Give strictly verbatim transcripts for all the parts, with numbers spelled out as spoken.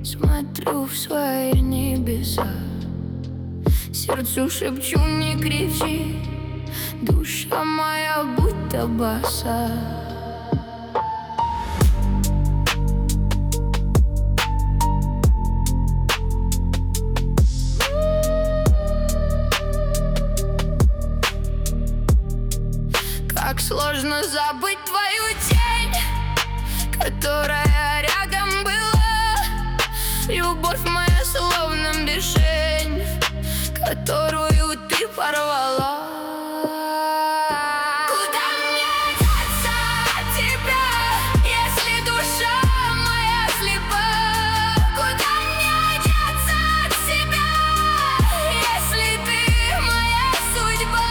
смотрю в свои небеса, сердцу шепчу: не кричи, душа моя будто боса. Как сложно забыть твою тень, которая рядом была. Любовь моя словно мишень, которую ты порвала. Куда мне деться от тебя, если душа моя слепа? Куда мне деться от себя, если ты моя судьба?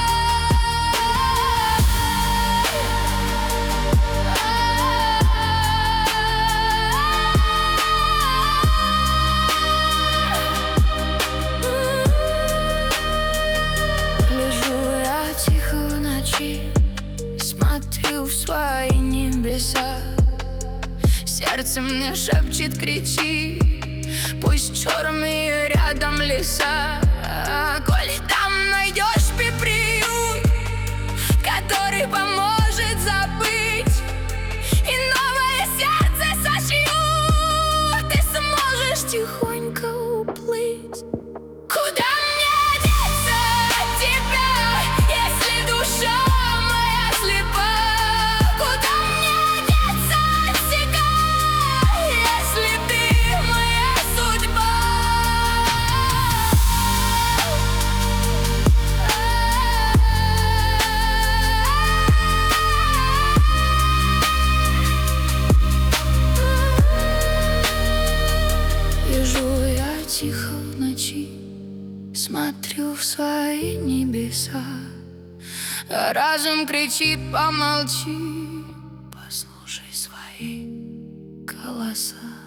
Смотрю в свои небеса, сердце мне шепчет: кричи, пусть черные рядом леса. Коли там найдешь приют, который поможет забыть, и новое сердце сошью, ты сможешь тихонько уплыть. Куда мне деться от тебя, если душа моя слепа? Куда мне деться от себя, если ты моя судьба? Лежу я тихо в ночи, смотрю в свои небеса, а разум кричит: помолчи, послушай свои голоса.